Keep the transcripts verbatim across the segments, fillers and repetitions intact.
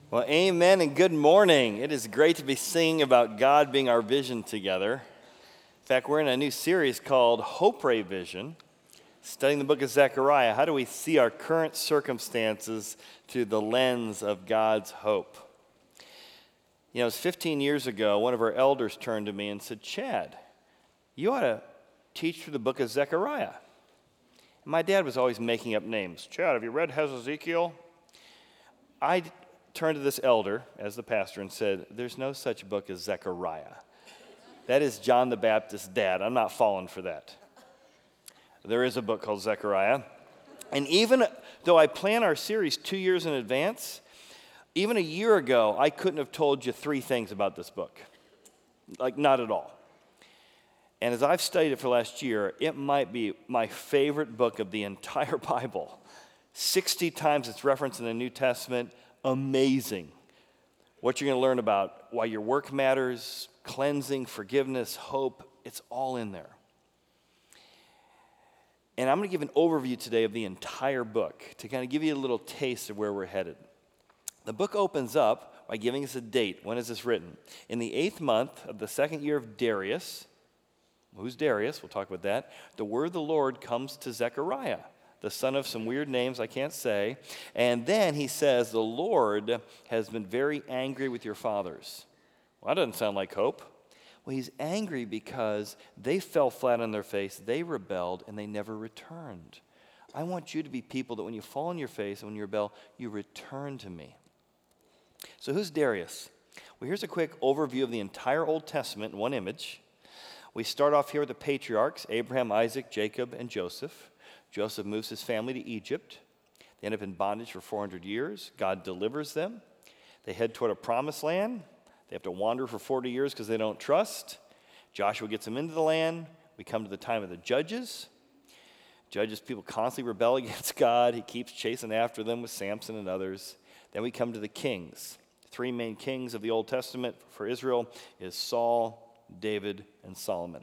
Well, amen and good morning. It is great to be singing about God being our vision together. In fact, we're in a new series called Hope Ray Vision, studying the book of Zechariah. How do we see our current circumstances through the lens of God's hope? You know, it was fifteen years ago, one of our elders turned to me and said, Chad, you ought to teach through the book of Zechariah. And my dad was always making up names. Chad, have you read Hezekiel? I turned to this elder as the pastor and said, there's no such book as Zechariah. That is John the Baptist's dad. I'm not falling for that. There is a book called Zechariah. And even though I plan our series two years in advance, even a year ago, I couldn't have told you three things about this book. Like, not at all. And as I've studied it for last year, it might be my favorite book of the entire Bible. sixty times it's referenced in the New Testament. Amazing. What you're going to learn about why your work matters, cleansing, forgiveness, hope, it's all in there. And I'm going to give an overview today of the entire book to kind of give you a little taste of where we're headed. The book opens up by giving us a date. When is this written? In the eighth month of the second year of Darius. Who's Darius? We'll talk about that. The word of the Lord comes to Zechariah, the son of some weird names I can't say. And then he says, the Lord has been very angry with your fathers. Well, that doesn't sound like hope. Well, he's angry because they fell flat on their face, they rebelled, and they never returned. I want you to be people that when you fall on your face and when you rebel, you return to me. So who's Darius? Well, here's a quick overview of the entire Old Testament in one image. We start off here with the patriarchs, Abraham, Isaac, Jacob, and Joseph. Joseph moves his family to Egypt. They end up in bondage for four hundred years. God delivers them. They head toward a promised land. They have to wander for forty years because they don't trust. Joshua gets them into the land. We come to the time of the judges. Judges, people constantly rebel against God. He keeps chasing after them with Samson and others. Then we come to the kings. The three main kings of the Old Testament for Israel is Saul, David, and Solomon.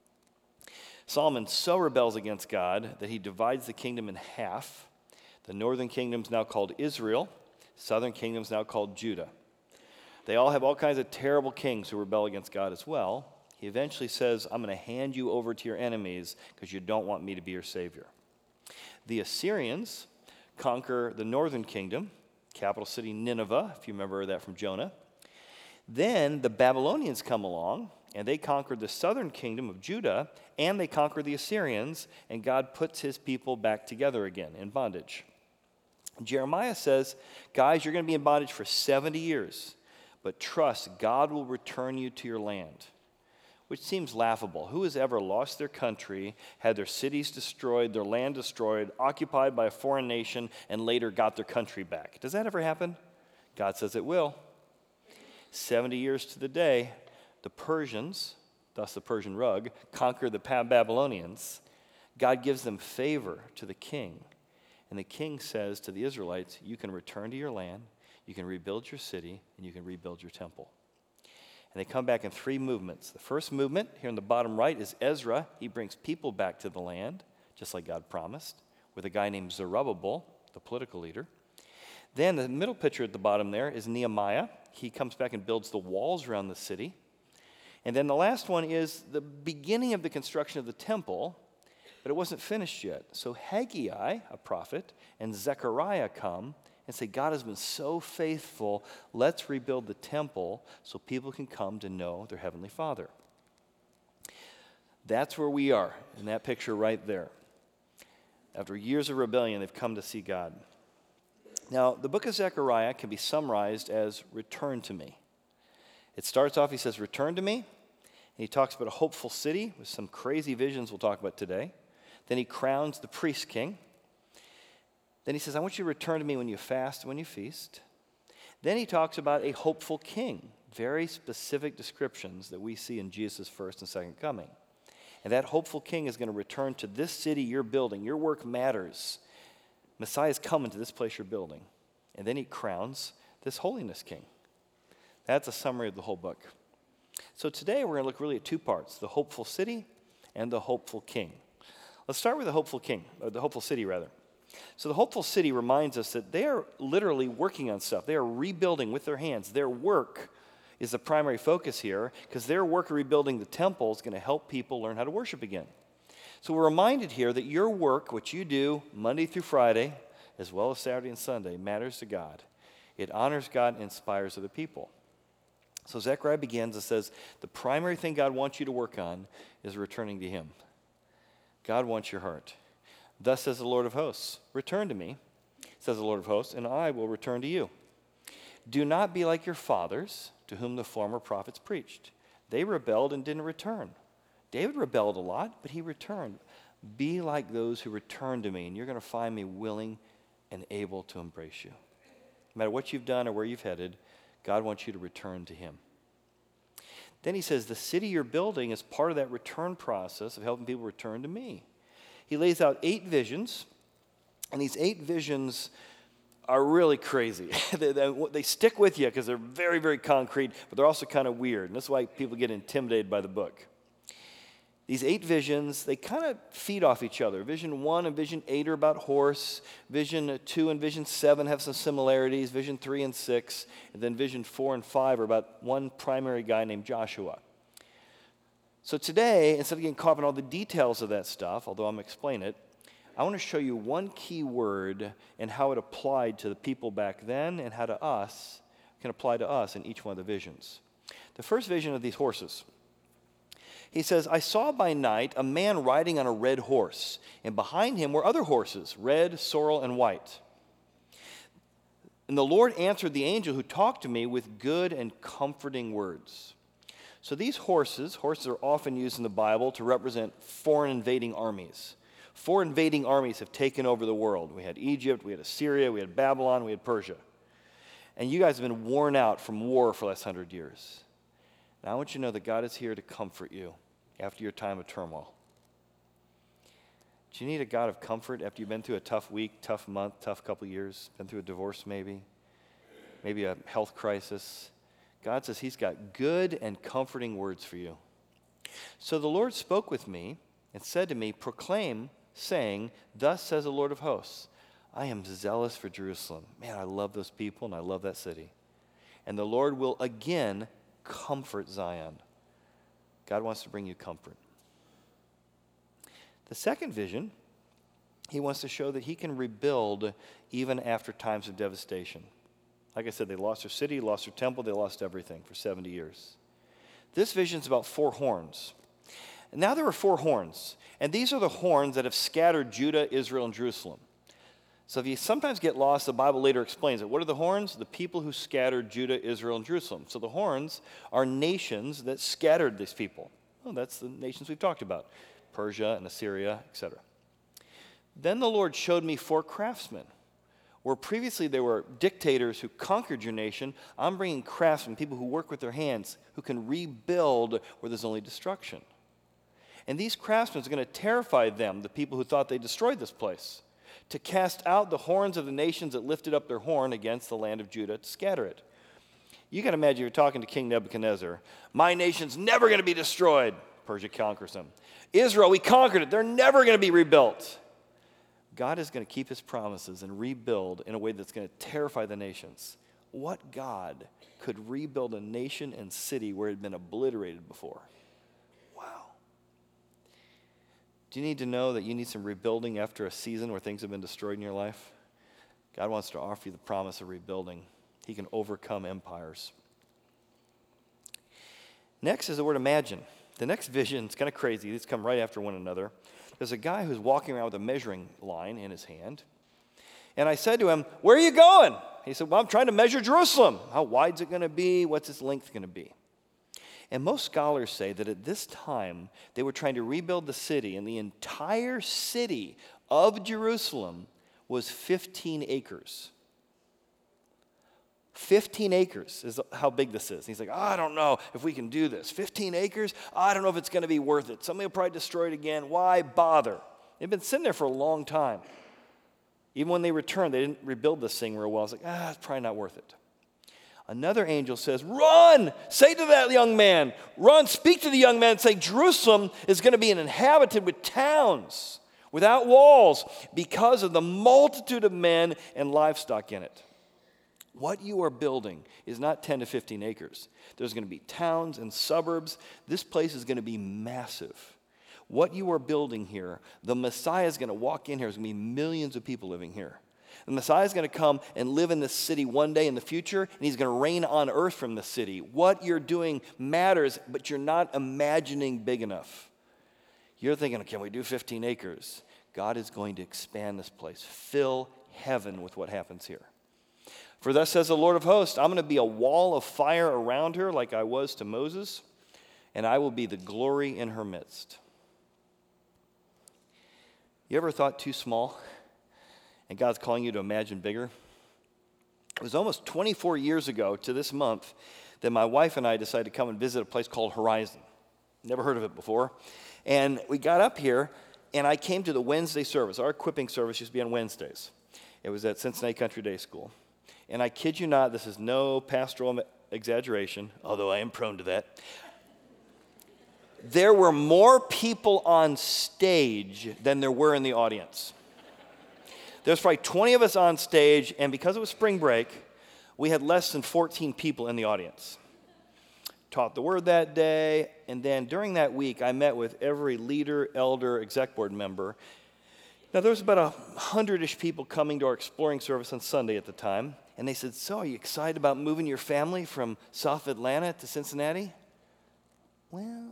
Solomon so rebels against God that he divides the kingdom in half. The northern kingdom is now called Israel. Southern kingdom is now called Judah. They all have all kinds of terrible kings who rebel against God as well. He eventually says, I'm going to hand you over to your enemies because you don't want me to be your savior. The Assyrians conquer the northern kingdom, capital city Nineveh, if you remember that from Jonah. Then the Babylonians come along, and they conquered the southern kingdom of Judah, and they conquered the Assyrians, and God puts his people back together again in bondage. Jeremiah says, guys, you're going to be in bondage for seventy years, but trust, God will return you to your land, which seems laughable. Who has ever lost their country, had their cities destroyed, their land destroyed, occupied by a foreign nation, and later got their country back? Does that ever happen? God says it will. seventy years to the day, the Persians, thus the Persian rug, conquer the Babylonians. God gives them favor to the king. And the king says to the Israelites, you can return to your land, you can rebuild your city, and you can rebuild your temple. And they come back in three movements. The first movement, here in the bottom right, is Ezra. He brings people back to the land, just like God promised, with a guy named Zerubbabel, the political leader. Then the middle picture at the bottom there is Nehemiah. He comes back and builds the walls around the city. And then the last one is the beginning of the construction of the temple, but it wasn't finished yet. So Haggai, a prophet, and Zechariah come and say, God has been so faithful, let's rebuild the temple so people can come to know their Heavenly Father. That's where we are in that picture right there. After years of rebellion, they've come to see God. Now, the book of Zechariah can be summarized as return to me. It starts off, he says, return to me. And he talks about a hopeful city with some crazy visions we'll talk about today. Then he crowns the priest king. Then he says, I want you to return to me when you fast and when you feast. Then he talks about a hopeful king, very specific descriptions that we see in Jesus' first and second coming. And that hopeful king is going to return to this city you're building. Your work matters. Messiah is coming to this place you're building. And then he crowns this holiness king. That's a summary of the whole book. So today we're going to look really at two parts, the hopeful city and the hopeful king. Let's start with the hopeful king, or the hopeful city rather. So the hopeful city reminds us that they are literally working on stuff. They are rebuilding with their hands. Their work is the primary focus here because their work of rebuilding the temple is going to help people learn how to worship again. So we're reminded here that your work, what you do Monday through Friday, as well as Saturday and Sunday, matters to God. It honors God and inspires other people. So Zechariah begins and says, the primary thing God wants you to work on is returning to him. God wants your heart. Thus says the Lord of hosts, return to me, says the Lord of hosts, and I will return to you. Do not be like your fathers, to whom the former prophets preached. They rebelled and didn't return. David rebelled a lot, but he returned. Be like those who return to me, and you're going to find me willing and able to embrace you. No matter what you've done or where you've headed, God wants you to return to him. Then he says, the city you're building is part of that return process of helping people return to me. He lays out eight visions, and these eight visions are really crazy. they, they, they stick with you because they're very, very concrete, but they're also kind of weird, and that's why people get intimidated by the book. These eight visions, they kind of feed off each other. Vision one and vision eight are about horse. Vision two and vision seven have some similarities. Vision three and six, and then vision four and five are about one primary guy named Joshua. So today, instead of getting caught up in all the details of that stuff, although I'm going to explain it, I want to show you one key word and how it applied to the people back then and how to us, can apply to us in each one of the visions. The first vision of these horses. He says, I saw by night a man riding on a red horse, and behind him were other horses, red, sorrel, and white. And the Lord answered the angel who talked to me with good and comforting words. So these horses, horses are often used in the Bible to represent foreign invading armies. Four invading armies have taken over the world. We had Egypt, we had Assyria, we had Babylon, we had Persia. And you guys have been worn out from war for the last hundred years. Now I want you to know that God is here to comfort you after your time of turmoil. Do you need a God of comfort after you've been through a tough week, tough month, tough couple years, been through a divorce maybe, maybe a health crisis? God says he's got good and comforting words for you. So the Lord spoke with me and said to me, proclaim, saying, thus says the Lord of hosts, I am zealous for Jerusalem. Man, I love those people and I love that city. And the Lord will again comfort Zion. God wants to bring you comfort. The second vision, he wants to show that he can rebuild even after times of devastation. Like I said, they lost their city, lost their temple, they lost everything for seventy years. This vision is about four horns. And now there are four horns, and these are the horns that have scattered Judah, Israel, and Jerusalem. So if you sometimes get lost, the Bible later explains it. What are the horns? The people who scattered Judah, Israel, and Jerusalem. So the horns are nations that scattered these people. Well, that's the nations we've talked about, Persia and Assyria, et cetera. Then the Lord showed me four craftsmen. Where previously there were dictators who conquered your nation, I'm bringing craftsmen, people who work with their hands, who can rebuild where there's only destruction. And these craftsmen are going to terrify them, the people who thought they destroyed this place, to cast out the horns of the nations that lifted up their horn against the land of Judah to scatter it. You can imagine you're talking to King Nebuchadnezzar. My nation's never going to be destroyed. Persia conquers them. Israel, we conquered it. They're never going to be rebuilt. God is going to keep his promises and rebuild in a way that's going to terrify the nations. What God could rebuild a nation and city where it had been obliterated before? Wow. Do you need to know that you need some rebuilding after a season where things have been destroyed in your life? God wants to offer you the promise of rebuilding. He can overcome empires. Next is the word imagine. The next vision is kind of crazy. These come right after one another. There's a guy who's walking around with a measuring line in his hand. And I said to him, where are you going? He said, well, I'm trying to measure Jerusalem. How wide is it going to be? What's its length going to be? And most scholars say that at this time, they were trying to rebuild the city, and the entire city of Jerusalem was fifteen acres. fifteen acres is how big this is. And he's like, oh, I don't know if we can do this. fifteen acres? I don't know if it's going to be worth it. Somebody will probably destroy it again. Why bother? They've been sitting there for a long time. Even when they returned, they didn't rebuild this thing real well. I was like, ah, it's probably not worth it. Another angel says, run! Say to that young man, run, speak to the young man and say, Jerusalem is going to be inhabited with towns without walls, because of the multitude of men and livestock in it. What you are building is not ten to fifteen acres. There's going to be towns and suburbs. This place is going to be massive. What you are building here, the Messiah is going to walk in here. There's going to be millions of people living here. The Messiah is going to come and live in this city one day in the future, and he's going to reign on earth from the city. What you're doing matters, but you're not imagining big enough. You're thinking, can we do fifteen acres? God is going to expand this place, fill heaven with what happens here. For thus says the Lord of hosts, I'm going to be a wall of fire around her like I was to Moses, and I will be the glory in her midst. You ever thought too small and God's calling you to imagine bigger? It was almost twenty-four years ago to this month that my wife and I decided to come and visit a place called Horizon. Never heard of it before. And we got up here, and I came to the Wednesday service. Our equipping service used to be on Wednesdays. It was at Cincinnati Country Day School. And I kid you not, this is no pastoral exaggeration, although I am prone to that. There were more people on stage than there were in the audience. There's probably twenty of us on stage, and because it was spring break, we had less than fourteen people in the audience. Taught the word that day, and then during that week, I met with every leader, elder, exec board member. Now, there was about a hundred-ish people coming to our exploring service on Sunday at the time, and they said, so are you excited about moving your family from South Atlanta to Cincinnati? Well,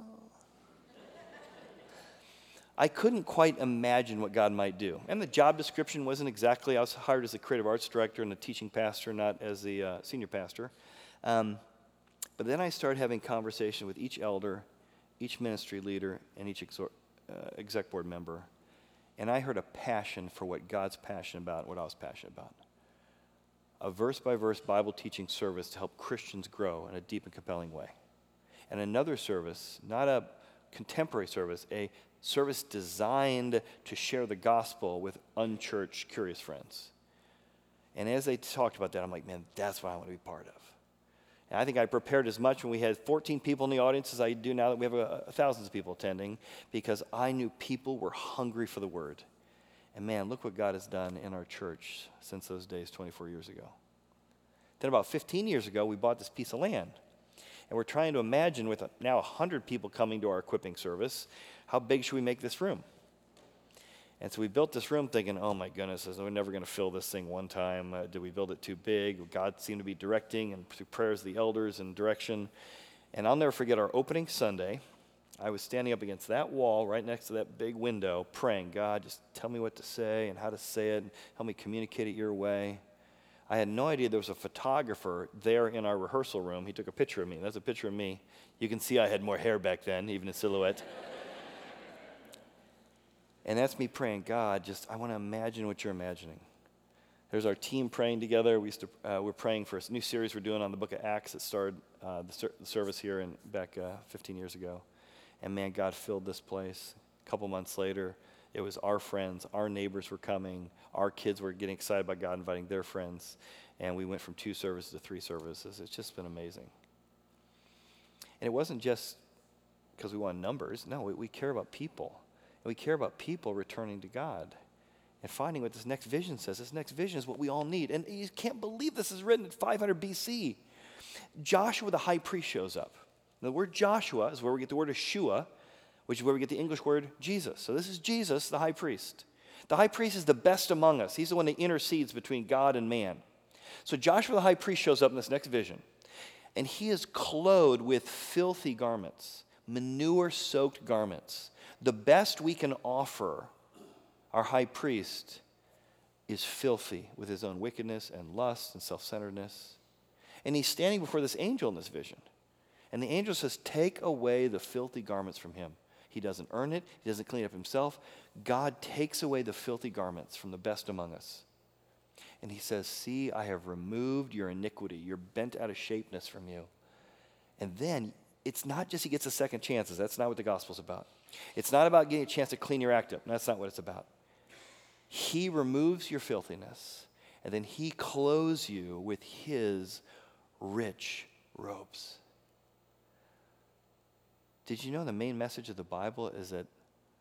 I couldn't quite imagine what God might do. And the job description wasn't exactly, I was hired as the creative arts director and the teaching pastor, not as the uh, senior pastor. Um, but then I started having conversation with each elder, each ministry leader, and each exor- uh, exec board member. And I heard a passion for what God's passionate about, what I was passionate about. A verse-by-verse Bible teaching service to help Christians grow in a deep and compelling way. And another service, not a contemporary service, a service designed to share the gospel with unchurched, curious friends. And as they talked about that, I'm like, man, that's what I want to be part of. And I think I prepared as much when we had fourteen people in the audience as I do now that we have a, a thousands of people attending, because I knew people were hungry for the word. And man, look what God has done in our church since those days twenty-four years ago. Then about fifteen years ago, we bought this piece of land. And we're trying to imagine, with a, now one hundred people coming to our equipping service, how big should we make this room? And so we built this room thinking, oh my goodness, we're never going to fill this thing one time. Uh, did we build it too big? God seemed to be directing, and through prayers of the elders and direction. And I'll never forget our opening Sunday. I was standing up against that wall right next to that big window praying, God, just tell me what to say and how to say it. And help me communicate it your way. I had no idea there was a photographer there in our rehearsal room. He took a picture of me. That's a picture of me. You can see I had more hair back then, even in silhouette. And that's me praying, God, just I want to imagine what you're imagining. There's our team praying together. We used to, uh, we're praying for a new series we're doing on the book of Acts that started uh, the, ser- the service here in, back uh, fifteen years ago. And man, God filled this place. A couple months later, it was our friends, our neighbors were coming, our kids were getting excited by God, inviting their friends, and we went from two services to three services. It's just been amazing. And it wasn't just because we want numbers. No, we, we care about people. And we care about people returning to God and finding what this next vision says. This next vision is what we all need. And you can't believe this is written in five hundred B C. Joshua the high priest shows up. Now, the word Joshua is where we get the word Yeshua, which is where we get the English word Jesus. So this is Jesus, the high priest. The high priest is the best among us. He's the one that intercedes between God and man. So Joshua the high priest shows up in this next vision, and he is clothed with filthy garments, manure-soaked garments. The best we can offer our high priest is filthy with his own wickedness and lust and self-centeredness. And he's standing before this angel in this vision. And the angel says, take away the filthy garments from him. He doesn't earn it. He doesn't clean it up himself. God takes away the filthy garments from the best among us. And he says, see, I have removed your iniquity, your bent out of shapeness from you. And then it's not just he gets a second chances. That's not what the gospel's about. It's not about getting a chance to clean your act up. That's not what it's about. He removes your filthiness, and then he clothes you with his rich robes. Did you know the main message of the Bible is that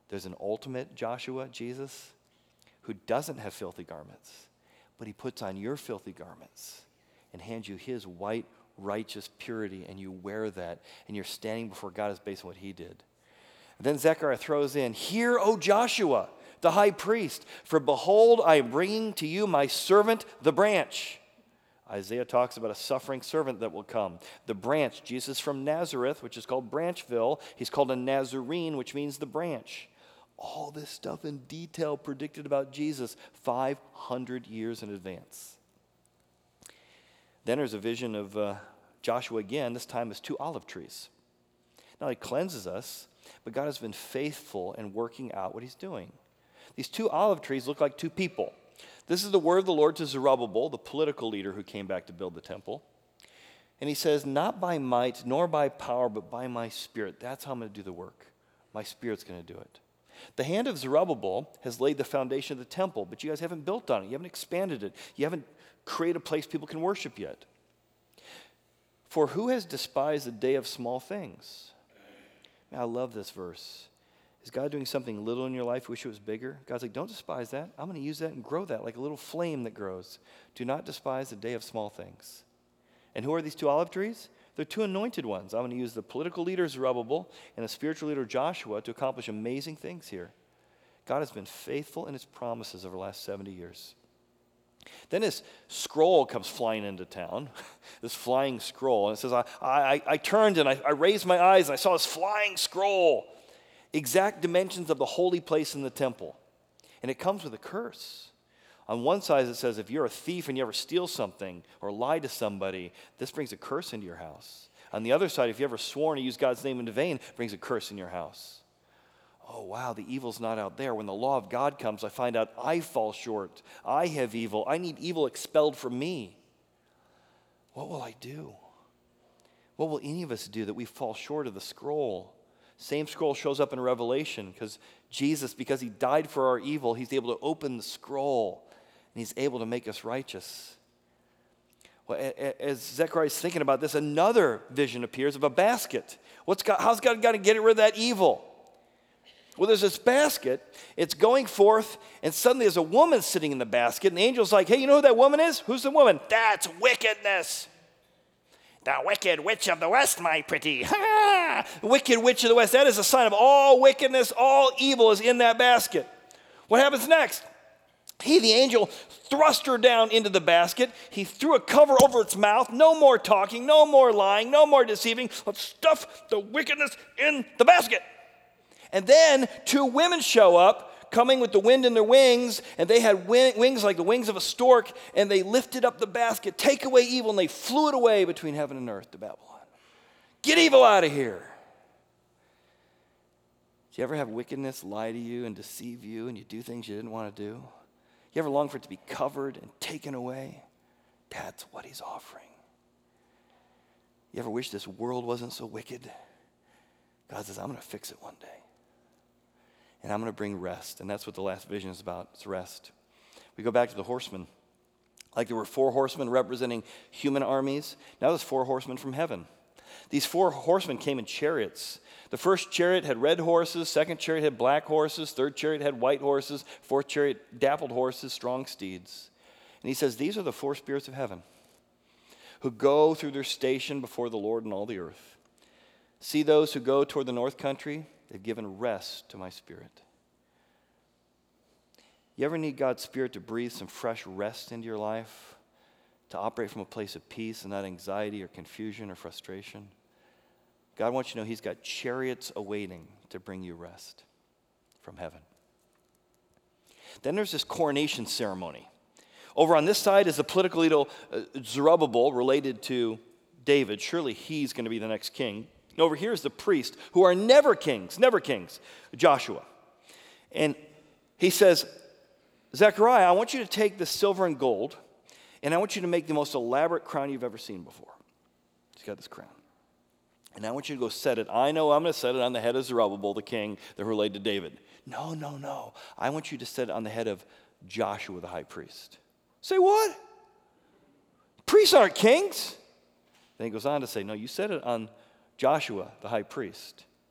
There's an ultimate Joshua, Jesus, who doesn't have filthy garments, but he puts on your filthy garments and hands you his white, righteous purity, and you wear that, and you're standing before God as based on what he did. And then Zechariah throws in, "Hear, O Joshua, the high priest, for behold, I am bringing to you my servant, the branch." Isaiah talks about a suffering servant that will come. The branch, Jesus from Nazareth, which is called Branchville. He's called a Nazarene, which means the branch. All this stuff in detail predicted about Jesus five hundred years in advance. Then there's a vision of uh, Joshua again, this time as two olive trees. Now he cleanses us, but God has been faithful in working out what he's doing. These two olive trees look like two people. This is the word of the Lord to Zerubbabel, the political leader who came back to build the temple. And he says, "Not by might nor by power, but by my spirit." That's how I'm going to do the work. My spirit's going to do it. The hand of Zerubbabel has laid the foundation of the temple, but you guys haven't built on it. You haven't expanded it. You haven't created a place people can worship yet. For who has despised the day of small things? Man, I love this verse. Is God doing something little in your life? Wish it was bigger? God's like, don't despise that. I'm going to use that and grow that like a little flame that grows. Do not despise the day of small things. And who are these two olive trees? They're two anointed ones. I'm going to use the political leader Zerubbabel and the spiritual leader Joshua to accomplish amazing things here. God has been faithful in his promises over the last seventy years. Then this scroll comes flying into town, this flying scroll. And it says, I, I, I turned and I, I raised my eyes and I saw this flying scroll. Exact dimensions of the holy place in the temple. And it comes with a curse. On one side it says, if you're a thief and you ever steal something or lie to somebody, this brings a curse into your house. On the other side, if you ever sworn to use God's name in vain, it brings a curse in your house. Oh, wow, the evil's not out there. When the law of God comes, I find out I fall short. I have evil. I need evil expelled from me. What will I do? What will any of us do that we fall short of the scroll? Same scroll shows up in Revelation because Jesus, because he died for our evil, he's able to open the scroll and he's able to make us righteous. Well, as Zechariah is thinking about this, another vision appears of a basket. What's God, how's God going to get rid of that evil? Well, there's this basket. It's going forth, and suddenly there's a woman sitting in the basket, and the angel's like, hey, you know who that woman is? Who's the woman? That's wickedness. The wicked witch of the west, my pretty. Ha! Wicked witch of the west. That is a sign of all wickedness, all evil is in that basket. What happens next? He, the angel, thrust her down into the basket. He threw a cover over its mouth. No more talking, no more lying, no more deceiving. Let's stuff the wickedness in the basket. And then two women show up, coming with the wind in their wings, and they had wing, wings like the wings of a stork, and they lifted up the basket, take away evil, and they flew it away between heaven and earth to Babylon. Get evil out of here. Do you ever have wickedness lie to you and deceive you, and you do things you didn't want to do? You ever long for it to be covered and taken away? That's what he's offering. You ever wish this world wasn't so wicked? God says, I'm going to fix it one day. And I'm going to bring rest. And that's what the last vision is about. It's rest. We go back to the horsemen. Like there were four horsemen representing human armies. Now there's four horsemen from heaven. These four horsemen came in chariots. The first chariot had red horses. Second chariot had black horses. Third chariot had white horses. Fourth chariot, dappled horses, strong steeds. And he says, these are the four spirits of heaven who go through their station before the Lord in all the earth. See those who go toward the north country? They've given rest to my spirit. You ever need God's Spirit to breathe some fresh rest into your life? To operate from a place of peace and not anxiety or confusion or frustration? God wants you to know he's got chariots awaiting to bring you rest from heaven. Then there's this coronation ceremony. Over on this side is the political leader uh, Zerubbabel, related to David. Surely he's going to be the next king. And over here is the priest, who are never kings, never kings, Joshua. And he says, Zechariah, I want you to take the silver and gold, and I want you to make the most elaborate crown you've ever seen before. He's got this crown. And I want you to go set it. I know I'm going to set it on the head of Zerubbabel, the king that related to David. No, no, no. I want you to set it on the head of Joshua, the high priest. Say what? Priests aren't kings. Then he goes on to say, no, you set it on Joshua, the high priest.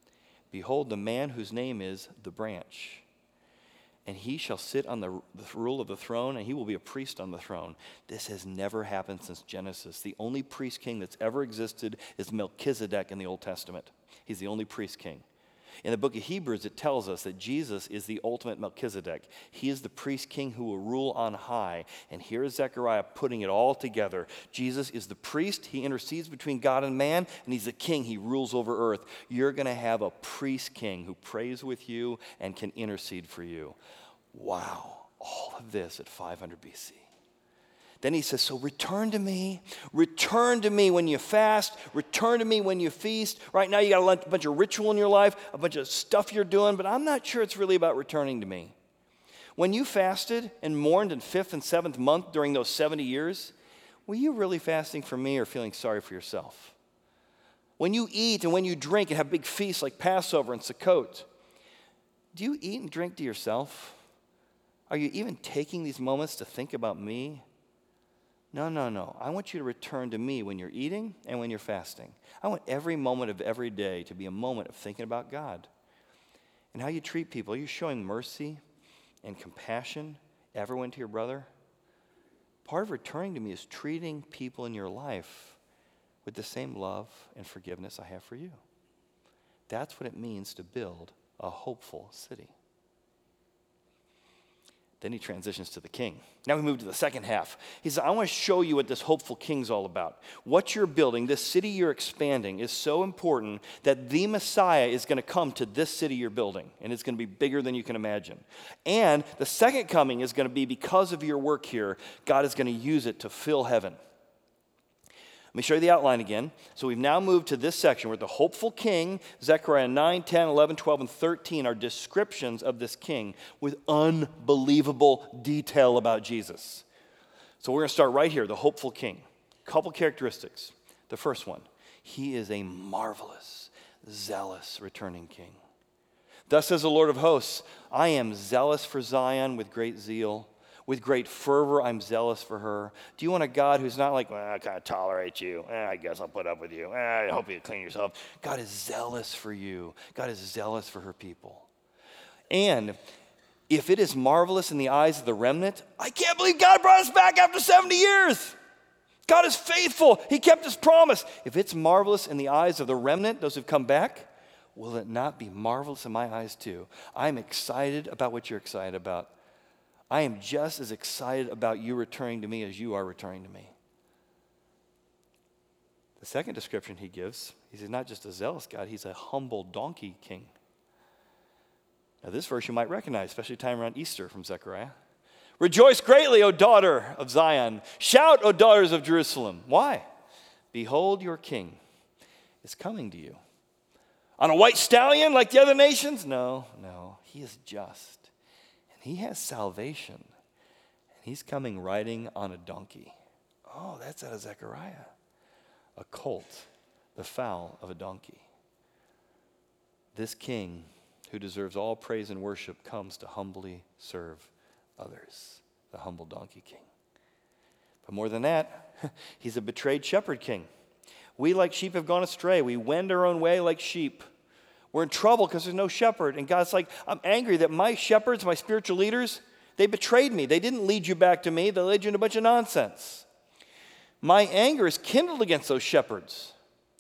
Behold, the man whose name is the branch. And he shall sit on the, the rule of the throne, and he will be a priest on the throne. This has never happened since Genesis. The only priest king that's ever existed is Melchizedek in the Old Testament. He's the only priest king. In the book of Hebrews, it tells us that Jesus is the ultimate Melchizedek. He is the priest king who will rule on high. And here is Zechariah putting it all together. Jesus is the priest. He intercedes between God and man, and he's the king. He rules over earth. You're going to have a priest king who prays with you and can intercede for you. Wow, all of this at five hundred B C. Then he says, so return to me, return to me when you fast, return to me when you feast. Right now you got a bunch of ritual in your life, a bunch of stuff you're doing, but I'm not sure it's really about returning to me. When you fasted and mourned in fifth and seventh month during those seventy years, were you really fasting for me or feeling sorry for yourself? When you eat and when you drink and have big feasts like Passover and Sukkot, do you eat and drink to yourself? Are you even taking these moments to think about me? No, no, no. I want you to return to me when you're eating and when you're fasting. I want every moment of every day to be a moment of thinking about God and how you treat people. Are you showing mercy and compassion, everyone to your brother? Part of returning to me is treating people in your life with the same love and forgiveness I have for you. That's what it means to build a hopeful city. Then he transitions to the king. Now we move to the second half. He says, I want to show you what this hopeful king's all about. What you're building, this city you're expanding, is so important that the Messiah is going to come to this city you're building, and it's going to be bigger than you can imagine. And the second coming is going to be because of your work here, God is going to use it to fill heaven. Let me show you the outline again. So we've now moved to this section where the hopeful king, Zechariah nine, ten, eleven, twelve, and thirteen are descriptions of this king with unbelievable detail about Jesus. So we're going to start right here, the hopeful king. Couple characteristics. The first one, he is a marvelous, zealous returning king. Thus says the Lord of hosts, I am zealous for Zion with great zeal. With great fervor, I'm zealous for her. Do you want a God who's not like, well, I kind of tolerate you. Eh, I guess I'll put up with you. Eh, I hope you clean yourself. God is zealous for you. God is zealous for her people. And if it is marvelous in the eyes of the remnant, I can't believe God brought us back after seventy years. God is faithful. He kept his promise. If it's marvelous in the eyes of the remnant, those who've come back, will it not be marvelous in my eyes too? I'm excited about what you're excited about. I am just as excited about you returning to me as you are returning to me. The second description he gives, he's not just a zealous God, he's a humble donkey king. Now this verse you might recognize, especially time around Easter from Zechariah. Rejoice greatly, O daughter of Zion. Shout, O daughters of Jerusalem. Why? Behold, your king is coming to you. On a white stallion like the other nations? No, no, he is just. He has salvation, and he's coming riding on a donkey. Oh, that's out of Zechariah. A colt, the foal of a donkey. This king, who deserves all praise and worship, comes to humbly serve others, the humble donkey king. But more than that, he's a betrayed shepherd king. We like sheep have gone astray. We wend our own way like sheep. We're in trouble because there's no shepherd. And God's like, I'm angry that my shepherds, my spiritual leaders, they betrayed me. They didn't lead you back to me. They led you in a bunch of nonsense. My anger is kindled against those shepherds.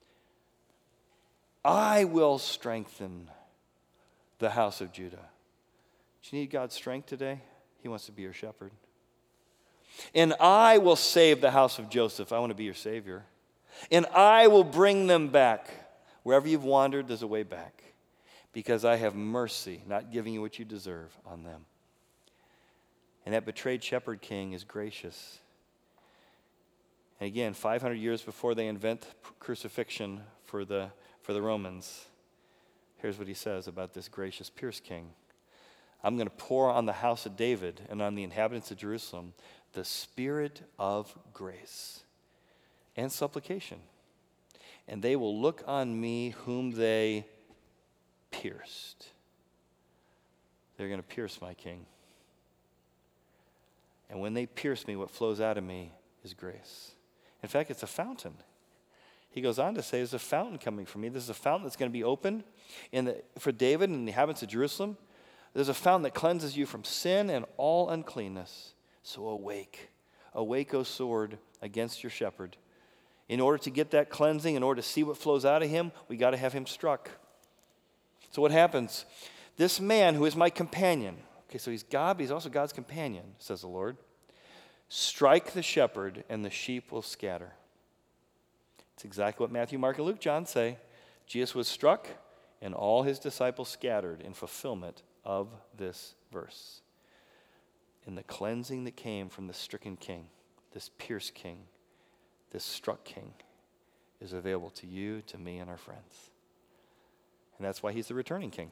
I will strengthen the house of Judah. Do you need God's strength today? He wants to be your shepherd. And I will save the house of Joseph. I want to be your savior. And I will bring them back. Wherever you've wandered, there's a way back. Because I have mercy, not giving you what you deserve, on them. And that betrayed shepherd king is gracious. And again, five hundred years before they invent crucifixion for the, for the Romans, here's what he says about this gracious pierced king. I'm going to pour on the house of David and on the inhabitants of Jerusalem the spirit of grace and supplication. And they will look on me whom they pierced. They're going to pierce my king. And when they pierce me, what flows out of me is grace. In fact, it's a fountain. He goes on to say, there's a fountain coming from me. There's a fountain that's going to be opened in the, for David and the inhabitants of Jerusalem. There's a fountain that cleanses you from sin and all uncleanness. So awake. Awake, O sword, against your shepherd. In order to get that cleansing, in order to see what flows out of him, we got to have him struck. So what happens? This man who is my companion, okay, so he's God, but he's also God's companion, says the Lord. Strike the shepherd, and the sheep will scatter. It's exactly what Matthew, Mark, and Luke, John say. Jesus was struck, and all his disciples scattered in fulfillment of this verse. In the cleansing that came from the stricken king, this pierced king, this struck king, is available to you, to me, and our friends. And that's why he's the returning king.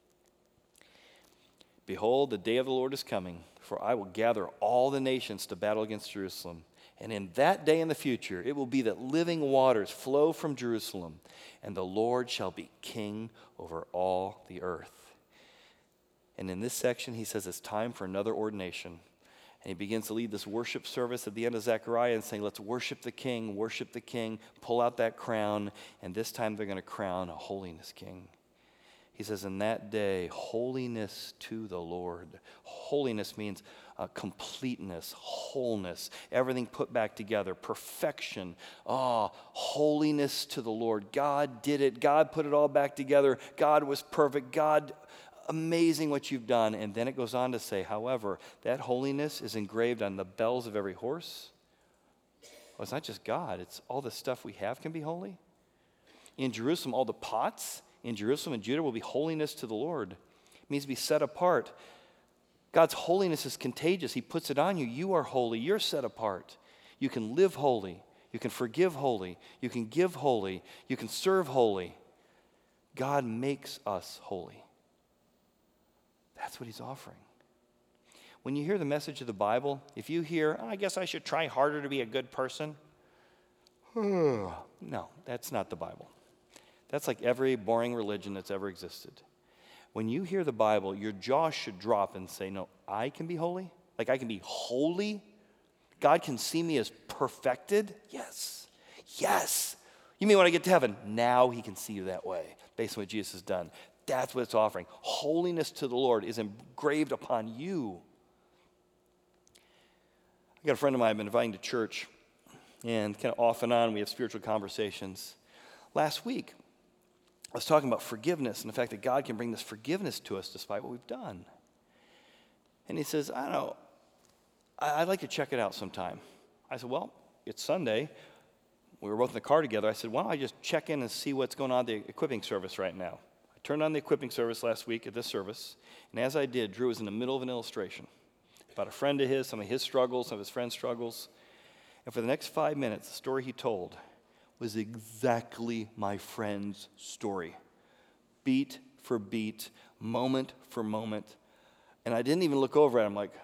Behold, the day of the Lord is coming, for I will gather all the nations to battle against Jerusalem. And in that day in the future, it will be that living waters flow from Jerusalem, and the Lord shall be king over all the earth. And in this section, he says it's time for another ordination. And he begins to lead this worship service at the end of Zechariah and saying, let's worship the king, worship the king, pull out that crown, and this time they're going to crown a holiness king. He says, in that day, holiness to the Lord. Holiness means uh, completeness, wholeness, everything put back together, perfection. Oh, holiness to the Lord. God did it. God put it all back together. God was perfect. God, amazing what you've done. And then it goes on to say, however, that holiness is engraved on the bells of every horse. Well, it's not just God. It's all the stuff we have can be holy. In Jerusalem, all the pots in Jerusalem and Judah will be holiness to the Lord. It means to be set apart. God's holiness is contagious. He puts it on you. You are holy. You're set apart. You can live holy. You can forgive holy. You can give holy. You can serve holy. God makes us holy. That's what he's offering. When you hear the message of the Bible, if you hear, oh, I guess I should try harder to be a good person. No, that's not the Bible. That's like every boring religion that's ever existed. When you hear the Bible, your jaw should drop and say, no, I can be holy? Like I can be holy? God can see me as perfected? Yes. Yes. You mean when I get to heaven? Now he can see you that way, based on what Jesus has done. That's what it's offering. Holiness to the Lord is engraved upon you. I got a friend of mine I've been inviting to church, and kind of off and on we have spiritual conversations. Last week, I was talking about forgiveness and the fact that God can bring this forgiveness to us despite what we've done. And he says, I don't know, I'd like to check it out sometime. I said, well, it's Sunday. We were both in the car together. I said, why don't I just check in and see what's going on at the equipping service right now? I turned on the equipping service last week at this service, and as I did, Drew was in the middle of an illustration about a friend of his, some of his struggles, some of his friends' struggles. And for the next five minutes, the story he told was exactly my friend's story. Beat for beat, moment for moment. And I didn't even look over at him like,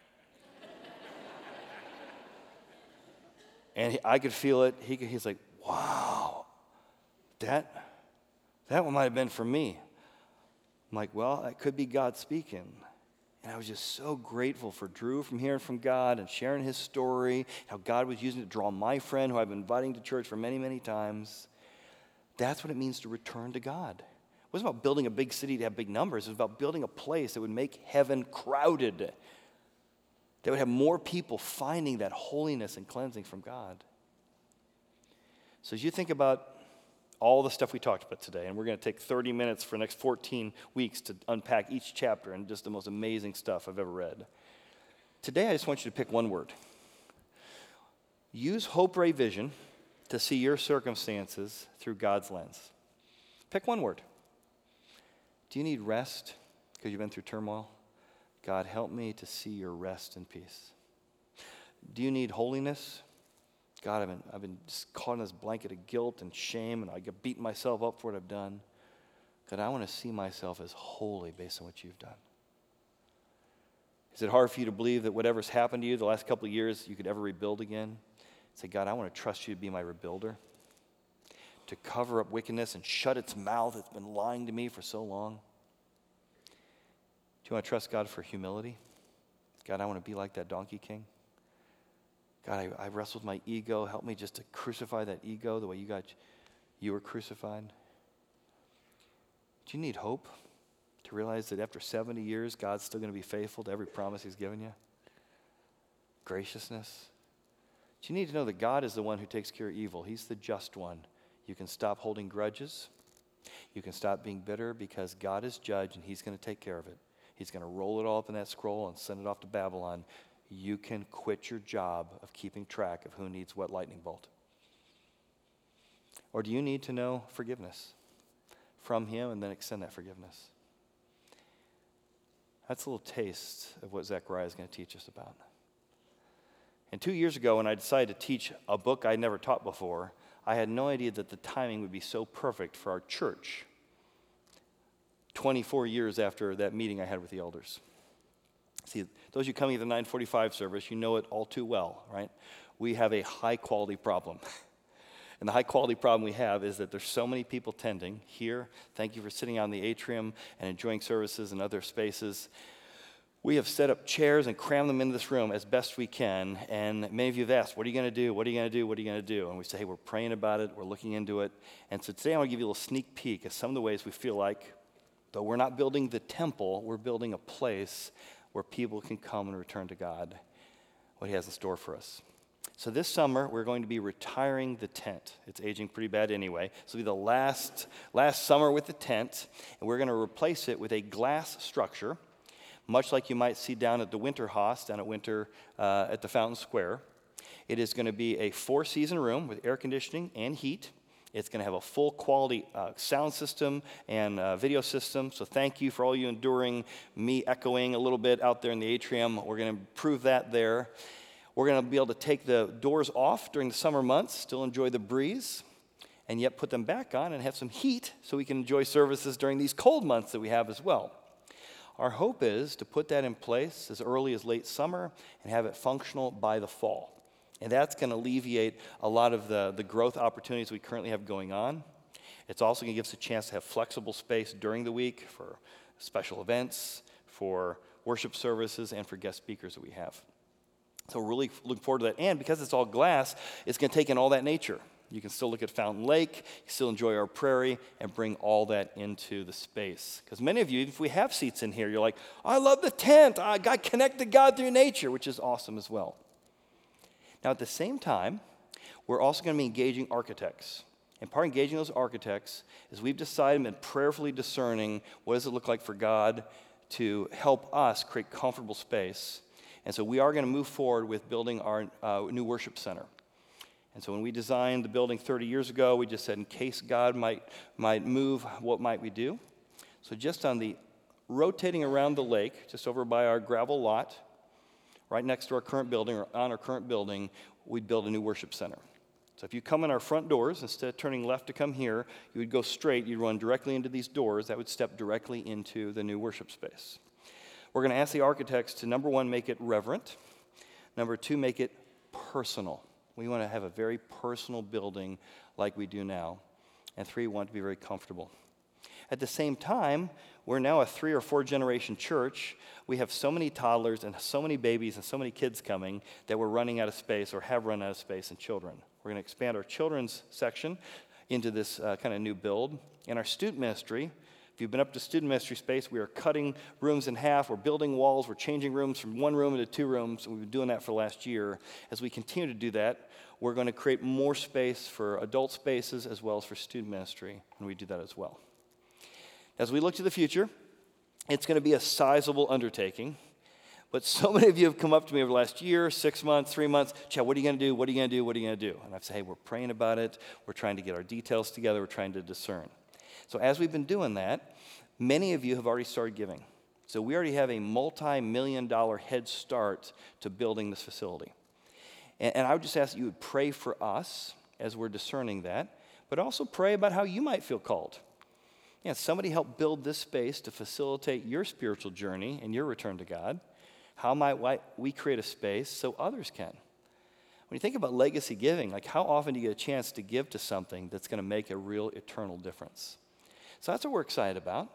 and he, I could feel it. He could, he's like, wow, that, that one might have been for me. I'm like, well, that could be God speaking. And I was just so grateful for Drew from hearing from God and sharing his story, how God was using it to draw my friend who I've been inviting to church for many, many times. That's what it means to return to God. It wasn't about building a big city to have big numbers. It was about building a place that would make heaven crowded, that would have more people finding that holiness and cleansing from God. So as you think about all the stuff we talked about today, and we're going to take thirty minutes for the next fourteen weeks to unpack each chapter and just the most amazing stuff I've ever read. Today, I just want you to pick one word. Use Hope Ray Vision to see your circumstances through God's lens. Pick one word. Do you need rest because you've been through turmoil? God, help me to see your rest and peace. Do you need holiness? God, I've been, I've been just caught in this blanket of guilt and shame, and I get beating myself up for what I've done. God, I want to see myself as holy based on what you've done. Is it hard for you to believe that whatever's happened to you the last couple of years, you could ever rebuild again? Say, God, I want to trust you to be my rebuilder, to cover up wickedness and shut its mouth. It's been lying to me for so long. Do you want to trust God for humility? God, I want to be like that donkey king. God, I, I wrestle with my ego. Help me just to crucify that ego the way you got, you were crucified. Do you need hope to realize that after seventy years, God's still going to be faithful to every promise he's given you? Graciousness. Do you need to know that God is the one who takes care of evil? He's the just one. You can stop holding grudges. You can stop being bitter because God is judge and he's going to take care of it. He's going to roll it all up in that scroll and send it off to Babylon. You can quit your job of keeping track of who needs what lightning bolt. Or do you need to know forgiveness from him and then extend that forgiveness? That's a little taste of what Zechariah is going to teach us about. And two years ago, when I decided to teach a book I'd never taught before, I had no idea that the timing would be so perfect for our church. twenty-four years after that meeting I had with the elders. See, those of you coming to the nine forty-five service, you know it all too well, right? We have a high-quality problem. And the high-quality problem we have is that there's so many people tending here. Thank you for sitting out in the atrium and enjoying services and other spaces. We have set up chairs and crammed them into this room as best we can. And many of you have asked, what are you going to do? What are you going to do? What are you going to do? And we say, hey, we're praying about it. We're looking into it. And so today I want to give you a little sneak peek at some of the ways we feel like, though we're not building the temple, we're building a place where people can come and return to God, what he has in store for us. So this summer, we're going to be retiring the tent. It's aging pretty bad anyway. So it'll be the last, last summer with the tent, and we're going to replace it with a glass structure, much like you might see down at the Winter Haus, down at Winter uh, at the Fountain Square. It is going to be a four-season room with air conditioning and heat. It's going to have a full quality uh, sound system and uh, video system. So thank you for all you enduring me echoing a little bit out there in the atrium. We're going to improve that there. We're going to be able to take the doors off during the summer months, still enjoy the breeze, and yet put them back on and have some heat so we can enjoy services during these cold months that we have as well. Our hope is to put that in place as early as late summer and have it functional by the fall. And that's going to alleviate a lot of the, the growth opportunities we currently have going on. It's also going to give us a chance to have flexible space during the week for special events, for worship services, and for guest speakers that we have. So we're really looking forward to that. And because it's all glass, it's going to take in all that nature. You can still look at Fountain Lake, you can still enjoy our prairie, and bring all that into the space. Because many of you, if we have seats in here, you're like, I love the tent. I got connected to God through nature, which is awesome as well. Now, at the same time, we're also going to be engaging architects. And part of engaging those architects is we've decided and prayerfully discerning what does it look like for God to help us create comfortable space. And so we are going to move forward with building our uh, new worship center. And so when we designed the building thirty years ago, we just said, in case God might, might move, what might we do? So just on the rotating around the lake, just over by our gravel lot, right next to our current building, or on our current building, we'd build a new worship center. So if you come in our front doors, instead of turning left to come here, you would go straight, you'd run directly into these doors. That would step directly into the new worship space. We're going to ask the architects to, number one, make it reverent. Number two, make it personal. We want to have a very personal building like we do now. And three, we want it to be very comfortable. At the same time, we're now a three or four generation church. We have so many toddlers and so many babies and so many kids coming that we're running out of space or have run out of space in children. We're going to expand our children's section into this uh, kind of new build. And our student ministry, if you've been up to student ministry space, we are cutting rooms in half. We're building walls. We're changing rooms from one room into two rooms. And we've been doing that for the last year. As we continue to do that, we're going to create more space for adult spaces as well as for student ministry. And we do that as well. As we look to the future, it's going to be a sizable undertaking. But so many of you have come up to me over the last year, six months, three months. Chad, what are you going to do? What are you going to do? What are you going to do? And I've said, hey, we're praying about it. We're trying to get our details together. We're trying to discern. So as we've been doing that, many of you have already started giving. So we already have a multi-million dollar head start to building this facility. And, and I would just ask that you would pray for us as we're discerning that, but also pray about how you might feel called. Yeah, somebody help build this space to facilitate your spiritual journey and your return to God. How might we create a space so others can? When you think about legacy giving, like how often do you get a chance to give to something that's going to make a real eternal difference? So that's what we're excited about.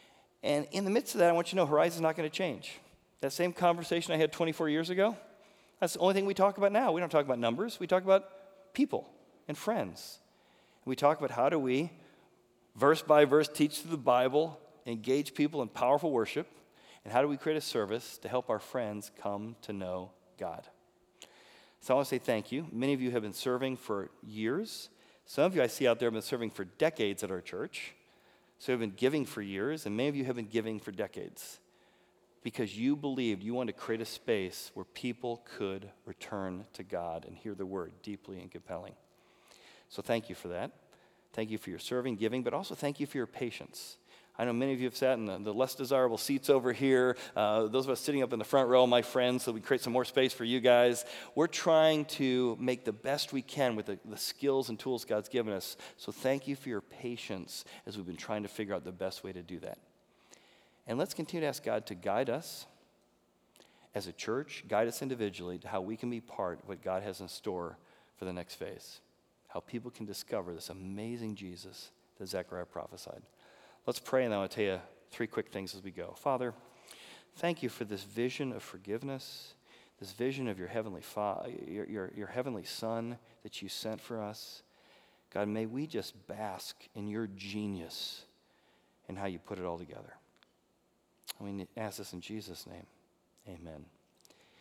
And in the midst of that, I want you to know Horizon's not going to change. That same conversation I had twenty-four years ago, That's the only thing we talk about now. We don't talk about numbers. We talk about people and friends. We talk about how do we, verse by verse, teach through the Bible, engage people in powerful worship, and how do we create a service to help our friends come to know God. So I want to say thank you. Many of you have been serving for years. Some of you I see out there have been serving for decades at our church. So you've been giving for years, and many of you have been giving for decades because you believed you wanted to create a space where people could return to God and hear the word deeply and compelling. So thank you for that. Thank you for your serving, giving, but also thank you for your patience. I know many of you have sat in the, the less desirable seats over here. Uh, those of us sitting up in the front row, my friends, so we create some more space for you guys. We're trying to make the best we can with the, the skills and tools God's given us. So thank you for your patience as we've been trying to figure out the best way to do that. And let's continue to ask God to guide us as a church, guide us individually to how we can be part of what God has in store for the next phase, how people can discover this amazing Jesus that Zechariah prophesied. Let's pray, and then I'll tell you three quick things as we go. Father, thank you for this vision of forgiveness, this vision of your heavenly Fa- your, your, your heavenly Son that you sent for us. God, may we just bask in your genius and how you put it all together. We ask this in Jesus' name. Amen.